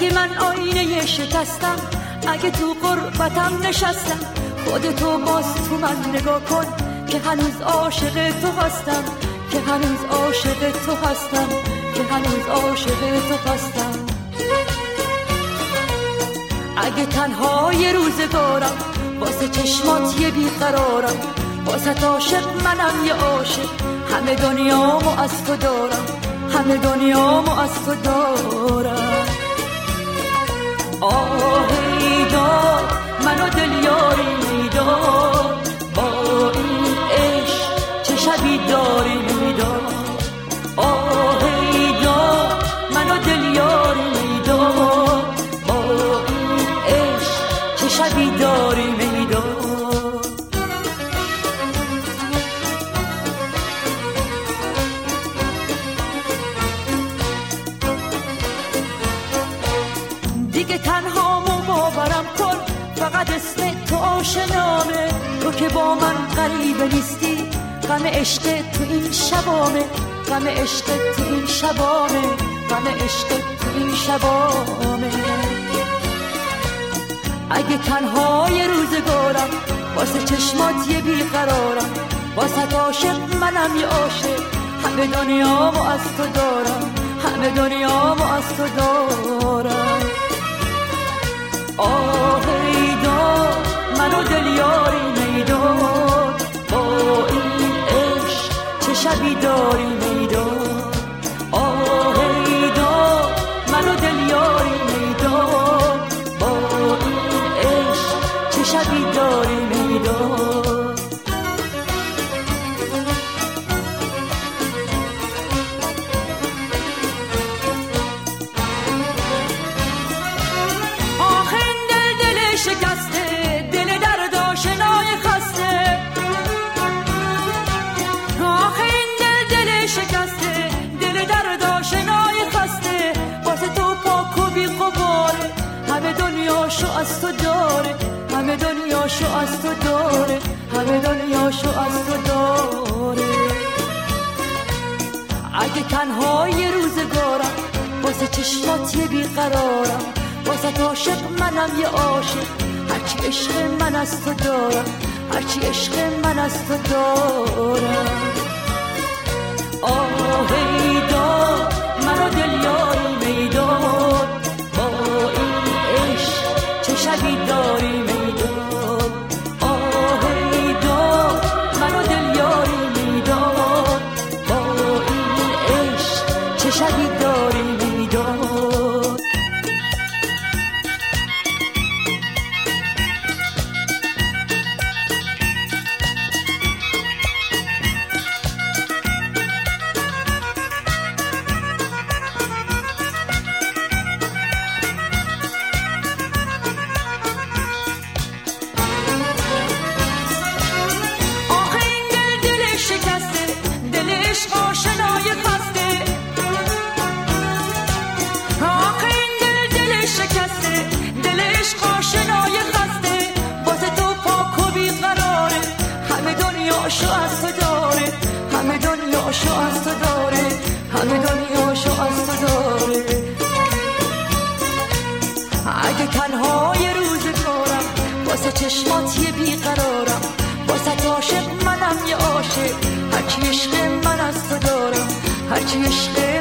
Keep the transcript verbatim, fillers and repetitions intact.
اگه من آینه شکستم، اگه تو غربتم نشستم، خودتو باز تو من نگاه کن که هنوز عاشق تو هستم، که هنوز عاشق تو هستم، که هنوز عاشق تو هستم. اگه تنها یه روزگارم، واسه چشمات یه بیقرارم، واسه عاشق منم یه عاشق، همه دنیامو از تو دارم، همه دنیامو از تو دارم. آهی دار منو دل یاری میدار، با این عشق چه شبی داری میدار. آهی دار منو دل یاری میدار، با این عشق چه شبی داری میدار. دیگه تنها مو باورم کن، فقط اسم تو آشنامه، تو که با من غریبه نیستی، غم عشق تو این شبامه، غم عشق تو این شبامه، غم عشق تو این شبامه. اگه تنها یه روزگارم، واسه چشمات یه بیقرارم، واسه عاشق منم یه عاشق، همه دنیامو از تو دارم، همه دنیامو از تو دارم. آهی دار منو دل یاری میدار، با این عشق چه شبی داری میدار. آهی دار منو دل یاری میدار، با این عشق چه شبی داری میدار. شکسته دل درد آشنای خسته، آخه این دل دل شکسته دل درد آشنای خسته، واسه تو پاک و بی غباره، همه دنیاشو از تو داره، همه دنیاشو از تو داره، همه دنیاشو از تو داره. اگه تنها یه روزگارم، واسه چشمات یه بیقرارم، واسه عاشق منم یه عاشق، هرچی عشق من از تو دارم، هرچی عشق من از تو دارم. آهی دار منو دل یاری میدار، با این عشق چه شبی داری میدار. آهی دار منو دل یاری میدار، با این عشق چه شبی داری میدار. همه دنیاشو از تو داره، همه دنیاشو از تو داره. اگه تنها یه روزگارم، واسه چشمات یه بیقرارم، واسه عاشق منم یه عاشق، هرچی عشق من از تو دارم، هرچی عشق